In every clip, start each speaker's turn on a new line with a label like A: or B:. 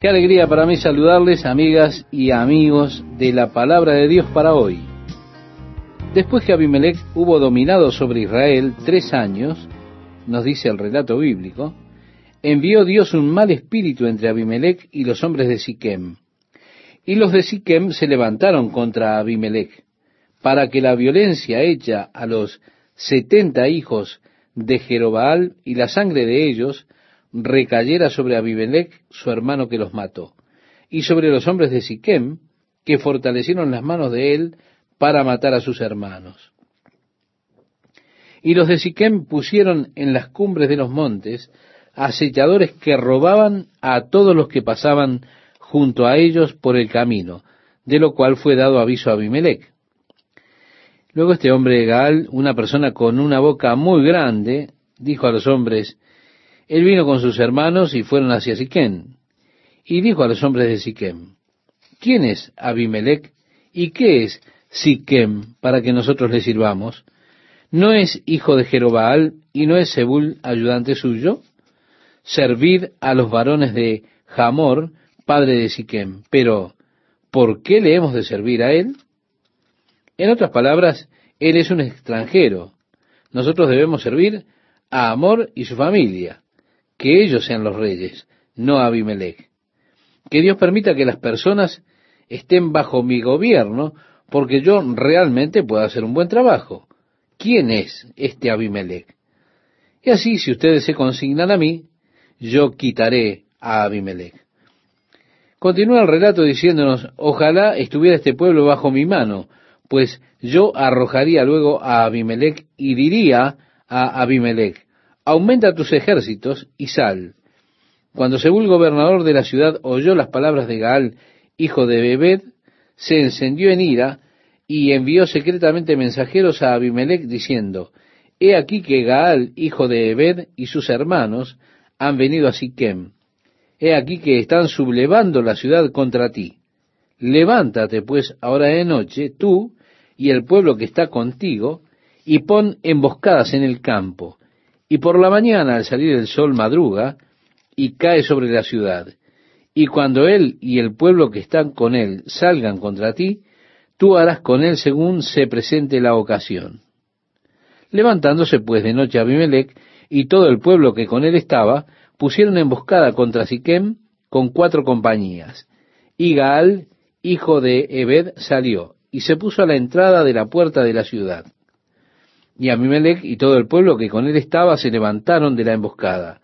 A: Qué alegría para mí saludarles, amigas y amigos de la palabra de Dios para hoy. Después que Abimelec hubo dominado sobre Israel 3 años, nos dice el relato bíblico, envió Dios un mal espíritu entre Abimelec y los hombres de Siquem. Y los de Siquem se levantaron contra Abimelec, para que la violencia hecha a los 70 hijos de Jerobaal y la sangre de ellos recayera sobre Abimelec, su hermano que los mató, y sobre los hombres de Siquem, que fortalecieron las manos de él para matar a sus hermanos. Y los de Siquem pusieron en las cumbres de los montes acechadores que robaban a todos los que pasaban junto a ellos por el camino, de lo cual fue dado aviso a Abimelec. Luego este hombre Gaal, una persona con una boca muy grande, dijo a los hombres: él vino con sus hermanos y fueron hacia Siquem. Y dijo a los hombres de Siquem: ¿quién es Abimelec y qué es Siquem para que nosotros le sirvamos? ¿No es hijo de Jerobaal y no es Zebul ayudante suyo? Servid a los varones de Hamor, padre de Siquem. Pero, ¿por qué le hemos de servir a él? En otras palabras, él es un extranjero. Nosotros debemos servir a Hamor y su familia. Que ellos sean los reyes, no Abimelec. Que Dios permita que las personas estén bajo mi gobierno, porque yo realmente puedo hacer un buen trabajo. ¿Quién es este Abimelec? Y así, si ustedes se consignan a mí, yo quitaré a Abimelec. Continúa el relato diciéndonos: ojalá estuviera este pueblo bajo mi mano, pues yo arrojaría luego a Abimelec y diría a Abimelec: aumenta tus ejércitos y sal. Cuando Zebul, gobernador de la ciudad, oyó las palabras de Gaal, hijo de Ebed, se encendió en ira y envió secretamente mensajeros a Abimelec diciendo: he aquí que Gaal, hijo de Ebed, y sus hermanos han venido a Siquem. He aquí que están sublevando la ciudad contra ti. Levántate pues ahora de noche, tú y el pueblo que está contigo, y pon emboscadas en el campo. Y por la mañana, al salir el sol, madruga y cae sobre la ciudad. Y cuando él y el pueblo que están con él salgan contra ti, tú harás con él según se presente la ocasión. Levantándose pues de noche Abimelec y todo el pueblo que con él estaba, pusieron emboscada contra Siquem con 4 compañías. Y Gaal, hijo de Ebed, salió y se puso a la entrada de la puerta de la ciudad. Y Abimelec y todo el pueblo que con él estaba se levantaron de la emboscada.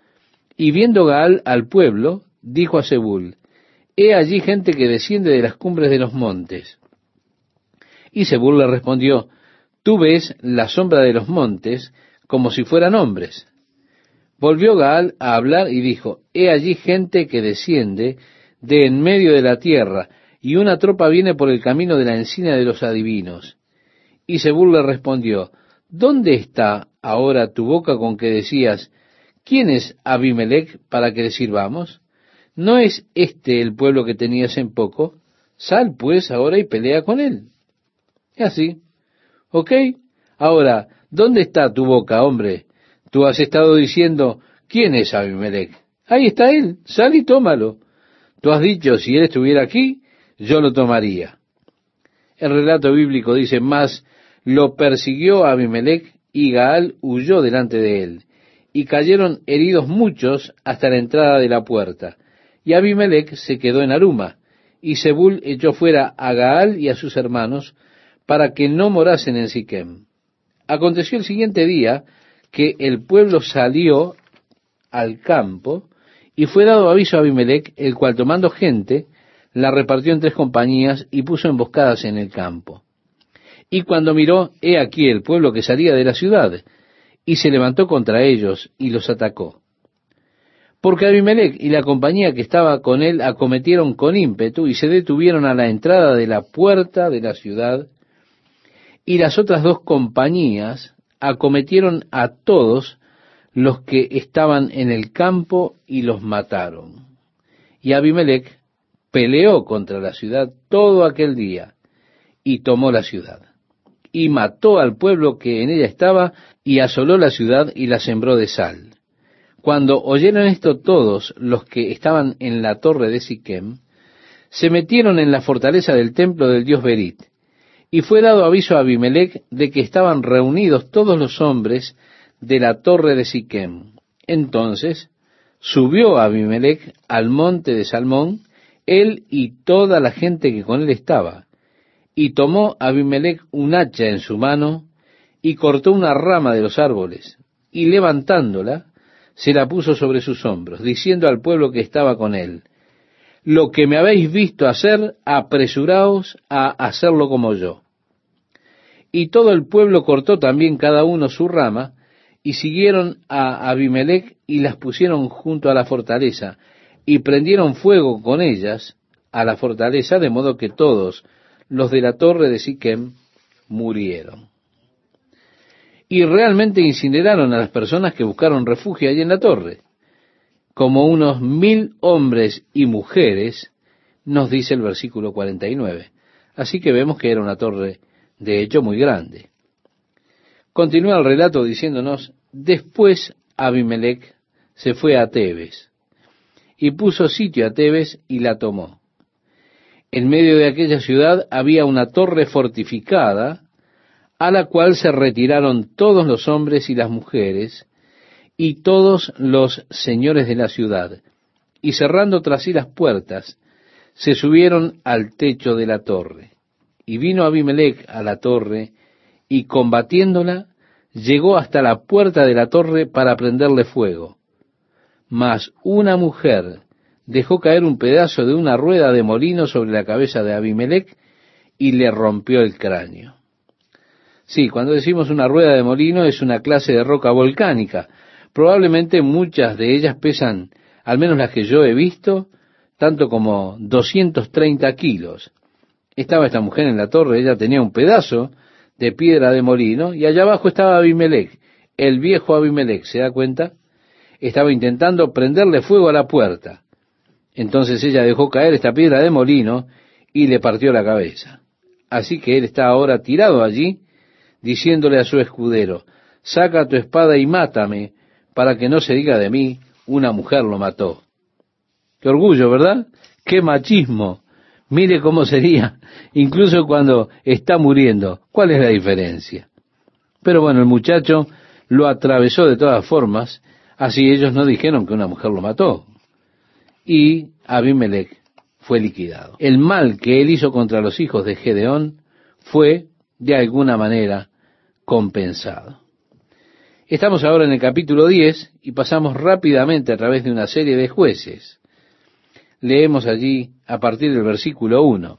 A: Y viendo Gaal al pueblo, dijo a Zebul: he allí gente que desciende de las cumbres de los montes. Y Zebul le respondió: tú ves la sombra de los montes como si fueran hombres. Volvió Gaal a hablar y dijo: he allí gente que desciende de en medio de la tierra, y una tropa viene por el camino de la encina de los adivinos. Y Zebul le respondió: ¿dónde está ahora tu boca con que decías: ¿quién es Abimelec para que le sirvamos? ¿No es este el pueblo que tenías en poco? Sal pues ahora y pelea con él. Y así. ¿Ok? Ahora, ¿dónde está tu boca, hombre? Tú has estado diciendo: ¿quién es Abimelec? Ahí está él, sal y tómalo. Tú has dicho: si él estuviera aquí, yo lo tomaría. El relato bíblico dice: mas lo persiguió Abimelec, y Gaal huyó delante de él, y cayeron heridos muchos hasta la entrada de la puerta. Y Abimelec se quedó en Aruma, y Zebul echó fuera a Gaal y a sus hermanos, para que no morasen en Siquem. Aconteció el siguiente día que el pueblo salió al campo, y fue dado aviso a Abimelec, el cual, tomando gente, la repartió en 3 compañías y puso emboscadas en el campo. Y cuando miró, he aquí el pueblo que salía de la ciudad, y se levantó contra ellos y los atacó. Porque Abimelec y la compañía que estaba con él acometieron con ímpetu y se detuvieron a la entrada de la puerta de la ciudad, y las otras 2 compañías acometieron a todos los que estaban en el campo y los mataron. Y Abimelec peleó contra la ciudad todo aquel día y tomó la ciudad. Y mató al pueblo que en ella estaba y asoló la ciudad y la sembró de sal. Cuando oyeron esto, todos los que estaban en la torre de Siquem se metieron en la fortaleza del templo del dios Berit, y fue dado aviso a Abimelech de que estaban reunidos todos los hombres de la torre de Siquem. Entonces subió Abimelech al monte de Salmón, él y toda la gente que con él estaba, y tomó Abimelech un hacha en su mano, y cortó una rama de los árboles, y levantándola, se la puso sobre sus hombros, diciendo al pueblo que estaba con él: lo que me habéis visto hacer, apresuraos a hacerlo como yo. Y todo el pueblo cortó también cada uno su rama, y siguieron a Abimelech y las pusieron junto a la fortaleza, y prendieron fuego con ellas a la fortaleza, de modo que todos los de la torre de Siquem murieron. Y realmente incineraron a las personas que buscaron refugio allí en la torre, como unos 1000 hombres y mujeres, nos dice el versículo 49. Así que vemos que era una torre, de hecho, muy grande. Continúa el relato diciéndonos: después Abimelech se fue a Tebes, y puso sitio a Tebes y la tomó. En medio de aquella ciudad había una torre fortificada, a la cual se retiraron todos los hombres y las mujeres, y todos los señores de la ciudad, y cerrando tras sí las puertas, se subieron al techo de la torre. Y vino Abimelech a la torre, y combatiéndola, llegó hasta la puerta de la torre para prenderle fuego. Mas una mujer dejó caer un pedazo de una rueda de molino sobre la cabeza de Abimelech, y le rompió el cráneo. Sí, cuando decimos una rueda de molino, es una clase de roca volcánica. Probablemente muchas de ellas pesan, al menos las que yo he visto, tanto como 230 kilos. Estaba esta mujer en la torre, ella tenía un pedazo de piedra de molino, y allá abajo estaba Abimelech, el viejo Abimelech, ¿se da cuenta? Estaba intentando prenderle fuego a la puerta. Entonces ella dejó caer esta piedra de molino y le partió la cabeza. Así que él está ahora tirado allí, diciéndole a su escudero: saca tu espada y mátame, para que no se diga de mí, una mujer lo mató. Qué orgullo, ¿verdad? Qué machismo. Mire cómo sería, incluso cuando está muriendo. ¿Cuál es la diferencia? Pero bueno, el muchacho lo atravesó de todas formas, así ellos no dijeron que una mujer lo mató. Y Abimelech fue liquidado. El mal que él hizo contra los hijos de Gedeón fue, de alguna manera, compensado. Estamos ahora en el capítulo 10 y pasamos rápidamente a través de una serie de jueces. Leemos allí a partir del versículo 1.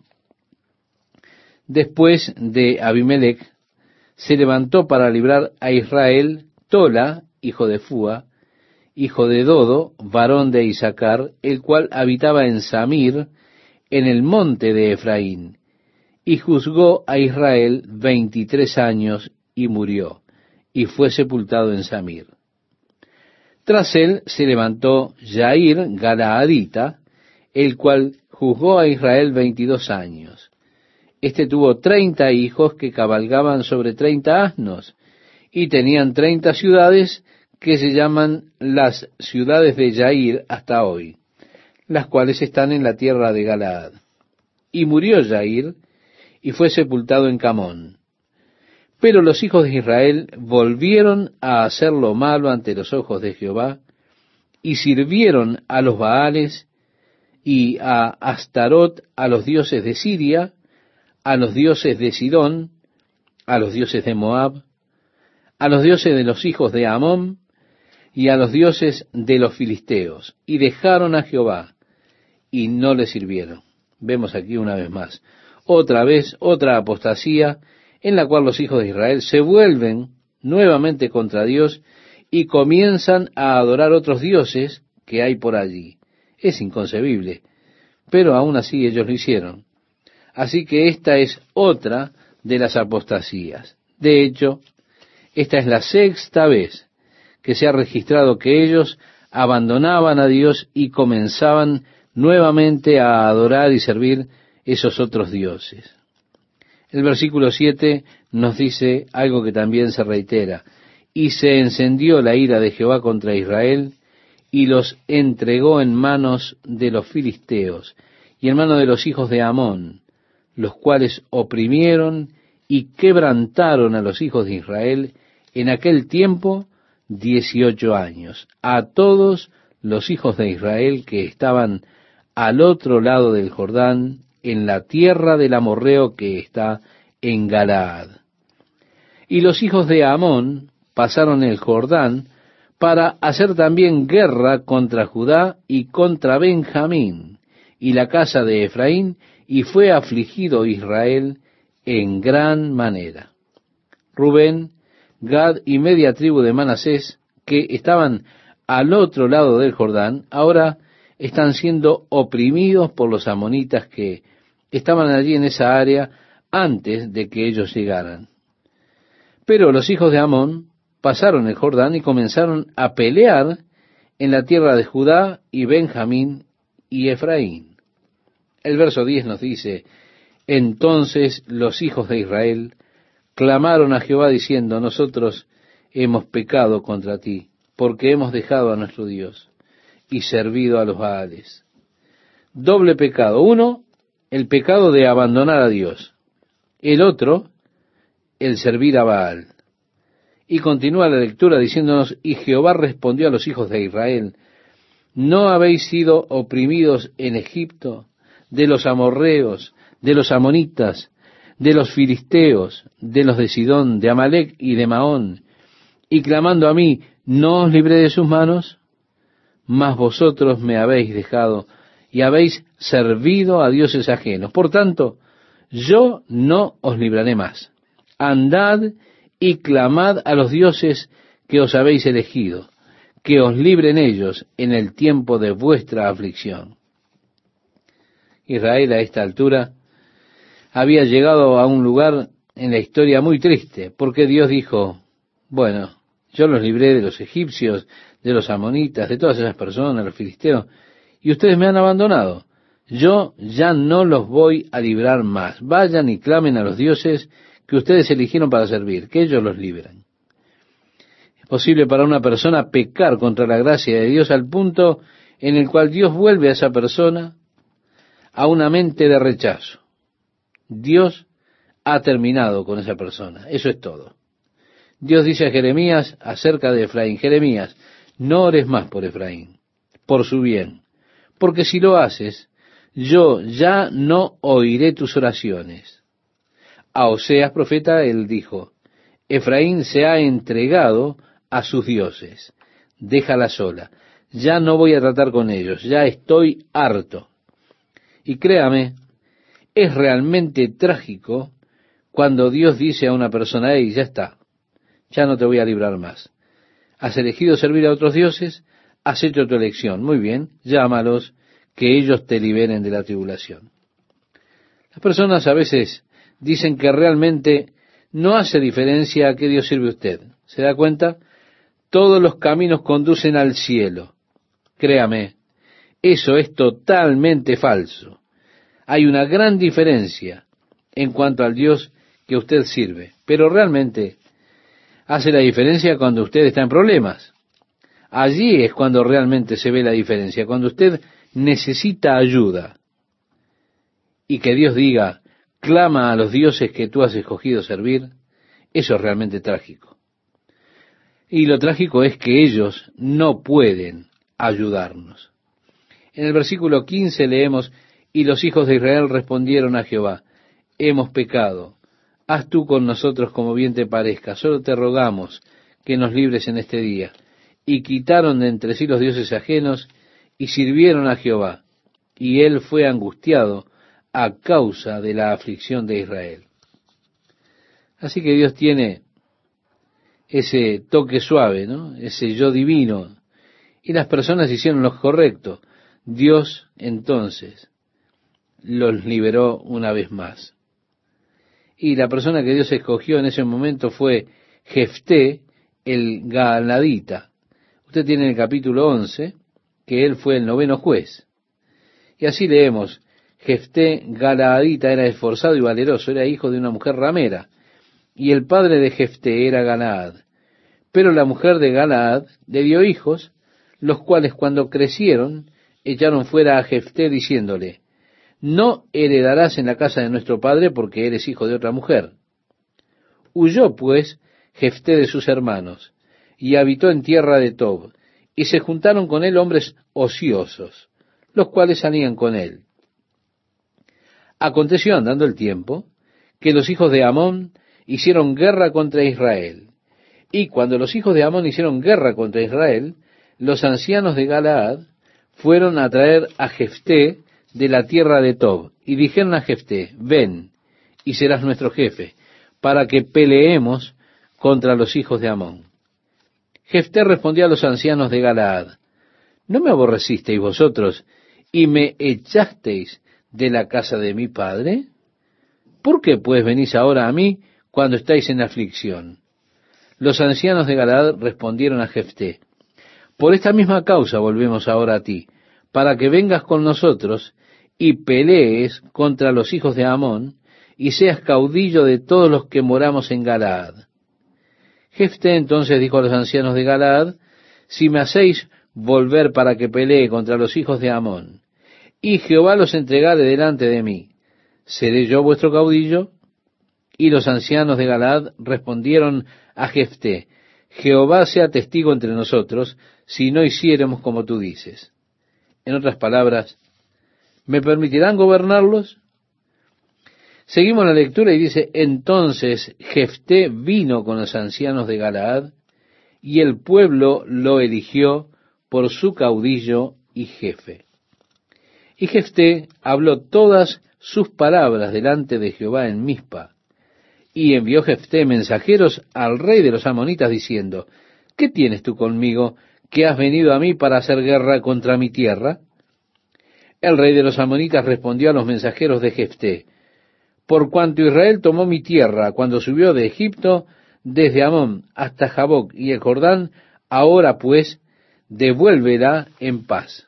A: Después de Abimelech, se levantó para librar a Israel Tola, hijo de Fúa, hijo de Dodo, varón de Isacar, el cual habitaba en Samir, en el monte de Efraín, y juzgó a Israel 23 años y murió, y fue sepultado en Samir. Tras él se levantó Jair Galaadita, el cual juzgó a Israel 22 años. Este tuvo 30 hijos que cabalgaban sobre 30 asnos, y tenían 30 ciudades que se llaman las ciudades de Jair hasta hoy, las cuales están en la tierra de Galaad. Y murió Jair, y fue sepultado en Camón. Pero los hijos de Israel volvieron a hacer lo malo ante los ojos de Jehová, y sirvieron a los Baales y a Astarot, a los dioses de Siria, a los dioses de Sidón, a los dioses de Moab, a los dioses de los hijos de Amón, y a los dioses de los filisteos, y dejaron a Jehová, y no le sirvieron. Vemos aquí una vez más, otra vez, otra apostasía, en la cual los hijos de Israel se vuelven nuevamente contra Dios y comienzan a adorar otros dioses que hay por allí. Es inconcebible, pero aún así ellos lo hicieron. Así que esta es otra de las apostasías. De hecho, esta es la 6ª vez que se ha registrado que ellos abandonaban a Dios y comenzaban nuevamente a adorar y servir esos otros dioses. El versículo 7 nos dice algo que también se reitera: y se encendió la ira de Jehová contra Israel, y los entregó en manos de los filisteos y en manos de los hijos de Amón, los cuales oprimieron y quebrantaron a los hijos de Israel en aquel tiempo 18 años, a todos los hijos de Israel que estaban al otro lado del Jordán, en la tierra del amorreo que está en Galaad. Y los hijos de Amón pasaron el Jordán para hacer también guerra contra Judá y contra Benjamín y la casa de Efraín, y fue afligido Israel en gran manera. Rubén, Gad y media tribu de Manasés, que estaban al otro lado del Jordán, ahora están siendo oprimidos por los amonitas que estaban allí en esa área antes de que ellos llegaran. Pero los hijos de Amón pasaron el Jordán y comenzaron a pelear en la tierra de Judá y Benjamín y Efraín. El verso 10 nos dice: entonces los hijos de Israel clamaron a Jehová diciendo: nosotros hemos pecado contra ti, porque hemos dejado a nuestro Dios y servido a los Baales. Doble pecado. Uno, el pecado de abandonar a Dios. El otro, el servir a Baal. Y continúa la lectura diciéndonos: y Jehová respondió a los hijos de Israel: ¿no habéis sido oprimidos en Egipto de los amorreos, de los amonitas, de los filisteos, de los de Sidón, de Amalec y de Maón, y clamando a mí, no os libré de sus manos? Mas vosotros me habéis dejado y habéis servido a dioses ajenos. Por tanto, yo no os libraré más. Andad y clamad a los dioses que os habéis elegido, que os libren ellos en el tiempo de vuestra aflicción. Israel a esta altura había llegado a un lugar en la historia muy triste, porque Dios dijo: bueno, yo los libré de los egipcios, de los amonitas, de todas esas personas, los filisteos, y ustedes me han abandonado. Yo ya no los voy a librar más. Vayan y clamen a los dioses que ustedes eligieron para servir, que ellos los libren. Es posible para una persona pecar contra la gracia de Dios al punto en el cual Dios vuelve a esa persona a una mente de rechazo. Dios ha terminado con esa persona. Eso es todo. Dios dice a Jeremías acerca de Efraín: Jeremías, no ores más por Efraín, por su bien, porque si lo haces, yo ya no oiré tus oraciones. A Oseas profeta él dijo: Efraín se ha entregado a sus dioses, déjala sola, ya no voy a tratar con ellos, ya estoy harto. Y créame, es realmente trágico cuando Dios dice a una persona: hey, ya está, ya no te voy a librar más. Has elegido servir a otros dioses, has hecho tu elección. Muy bien, llámalos, que ellos te liberen de la tribulación. Las personas a veces dicen que realmente no hace diferencia a qué Dios sirve usted. ¿Se da cuenta? Todos los caminos conducen al cielo. Créame, eso es totalmente falso. Hay una gran diferencia en cuanto al Dios que usted sirve, pero realmente hace la diferencia cuando usted está en problemas. Allí es cuando realmente se ve la diferencia, cuando usted necesita ayuda. Y que Dios diga: clama a los dioses que tú has escogido servir, eso es realmente trágico. Y lo trágico es que ellos no pueden ayudarnos. En el versículo 15 leemos: y los hijos de Israel respondieron a Jehová: hemos pecado, haz tú con nosotros como bien te parezca, solo te rogamos que nos libres en este día. Y quitaron de entre sí los dioses ajenos y sirvieron a Jehová, y él fue angustiado a causa de la aflicción de Israel. Así que Dios tiene ese toque suave, ¿no? Ese yo divino, y las personas hicieron lo correcto. Dios entonces los liberó una vez más. Y la persona que Dios escogió en ese momento fue Jefté, el Galaadita. Usted tiene en el capítulo 11 que él fue el 9º juez. Y así leemos: Jefté Galaadita era esforzado y valeroso, era hijo de una mujer ramera, y el padre de Jefté era Galaad. Pero la mujer de Galaad le dio hijos, los cuales cuando crecieron echaron fuera a Jefté diciéndole, no heredarás en la casa de nuestro padre porque eres hijo de otra mujer. Huyó pues Jefté de sus hermanos y habitó en tierra de Tob, y se juntaron con él hombres ociosos, los cuales salían con él. Aconteció andando el tiempo que los hijos de Amón hicieron guerra contra Israel. Y cuando los hijos de Amón hicieron guerra contra Israel, los ancianos de Galaad fueron a traer a Jefté de la tierra de Tob, y dijeron a Jefté, ven, y serás nuestro jefe, para que peleemos contra los hijos de Amón. Jefté respondió a los ancianos de Galaad, ¿no me aborrecisteis vosotros y me echasteis de la casa de mi padre? ¿Por qué pues venís ahora a mí cuando estáis en aflicción? Los ancianos de Galaad respondieron a Jefté, por esta misma causa volvemos ahora a ti, para que vengas con nosotros y pelees contra los hijos de Amón, y seas caudillo de todos los que moramos en Galaad. Jefté entonces dijo a los ancianos de Galaad, si me hacéis volver para que pelee contra los hijos de Amón, y Jehová los entregare delante de mí, ¿seré yo vuestro caudillo? Y los ancianos de Galaad respondieron a Jefté, Jehová sea testigo entre nosotros, si no hiciéremos como tú dices. En otras palabras, ¿me permitirán gobernarlos? Seguimos la lectura y dice, entonces Jefté vino con los ancianos de Galaad, y el pueblo lo eligió por su caudillo y jefe. Y Jefté habló todas sus palabras delante de Jehová en Mizpa, y envió Jefté mensajeros al rey de los amonitas diciendo, ¿qué tienes tú conmigo que has venido a mí para hacer guerra contra mi tierra? El rey de los amonitas respondió a los mensajeros de Jefté, por cuanto Israel tomó mi tierra cuando subió de Egipto, desde Amón hasta Jaboc y el Jordán, ahora pues, devuélvela en paz.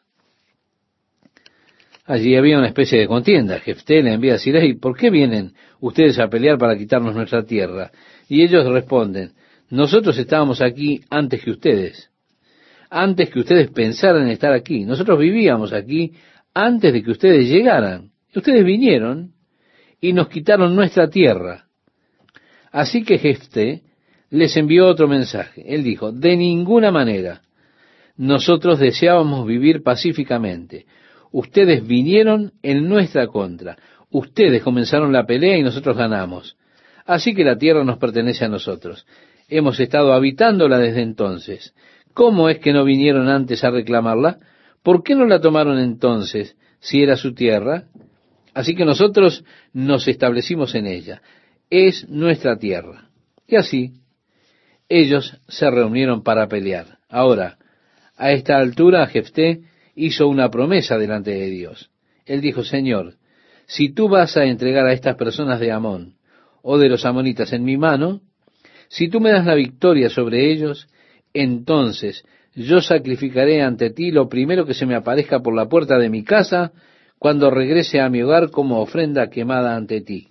A: Allí había una especie de contienda. Jefté le envía a decir, hey, ¿por qué vienen ustedes a pelear para quitarnos nuestra tierra? Y ellos responden, nosotros estábamos aquí antes que ustedes pensaran en estar aquí. Nosotros vivíamos aquí antes de que ustedes llegaran. Ustedes vinieron y nos quitaron nuestra tierra. Así que Jefté les envió otro mensaje. Él dijo, de ninguna manera, nosotros deseábamos vivir pacíficamente. Ustedes vinieron en nuestra contra. Ustedes comenzaron la pelea y nosotros ganamos. Así que la tierra nos pertenece a nosotros. Hemos estado habitándola desde entonces. ¿Cómo es que no vinieron antes a reclamarla? ¿Por qué no la tomaron entonces, si era su tierra? Así que nosotros nos establecimos en ella. Es nuestra tierra. Y así, ellos se reunieron para pelear. Ahora, a esta altura, Jefté hizo una promesa delante de Dios. Él dijo, Señor, si tú vas a entregar a estas personas de Amón o de los amonitas en mi mano, si tú me das la victoria sobre ellos, entonces yo sacrificaré ante ti lo primero que se me aparezca por la puerta de mi casa cuando regrese a mi hogar como ofrenda quemada ante ti.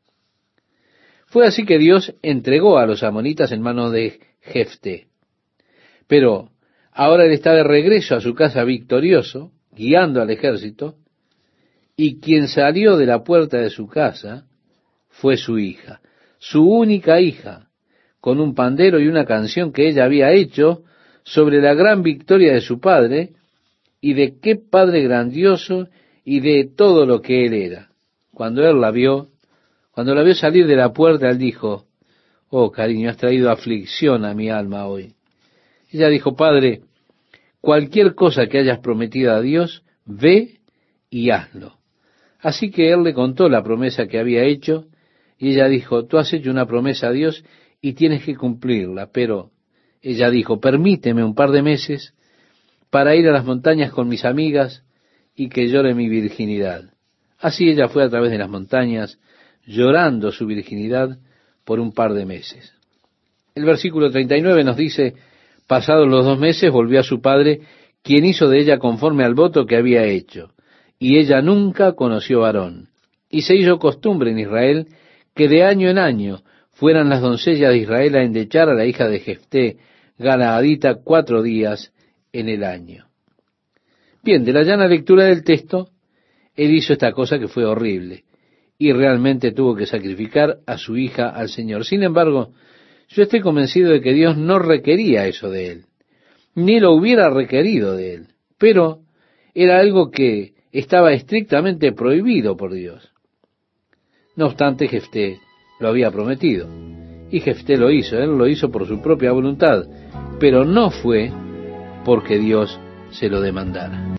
A: Fue así que Dios entregó a los amonitas en manos de Jefté. Pero ahora él está de regreso a su casa victorioso, guiando al ejército, y quien salió de la puerta de su casa fue su hija, su única hija, con un pandero y una canción que ella había hecho sobre la gran victoria de su padre, y de qué padre grandioso y de todo lo que él era. Cuando la vio salir de la puerta, él dijo, oh cariño, has traído aflicción a mi alma hoy. Ella dijo, Padre, cualquier cosa que hayas prometido a Dios, ve y hazlo. Así que él le contó la promesa que había hecho, y ella dijo, tú has hecho una promesa a Dios y tienes que cumplirla. Pero ella dijo, permíteme un par de meses para ir a las montañas con mis amigas y que llore mi virginidad. Así ella fue a través de las montañas, llorando su virginidad por un par de meses. El versículo 39 nos dice, pasados los 2 meses volvió a su padre, quien hizo de ella conforme al voto que había hecho, y ella nunca conoció varón. Y se hizo costumbre en Israel que de año en año fueran las doncellas de Israel a endechar a la hija de Jefté, Galaadita, 4 días en el año. Bien, de la llana lectura del texto, él hizo esta cosa que fue horrible, y realmente tuvo que sacrificar a su hija al Señor. Sin embargo, yo estoy convencido de que Dios no requería eso de él, ni lo hubiera requerido de él, pero era algo que estaba estrictamente prohibido por Dios. No obstante, Jefté lo había prometido, y Jefté lo hizo, él lo hizo por su propia voluntad, pero no fue porque Dios se lo demandara.